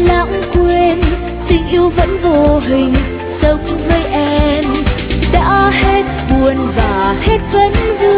lãng quên, tình yêu vẫn vô hình sống với em. Đã hết buồn và hết vẫn vui.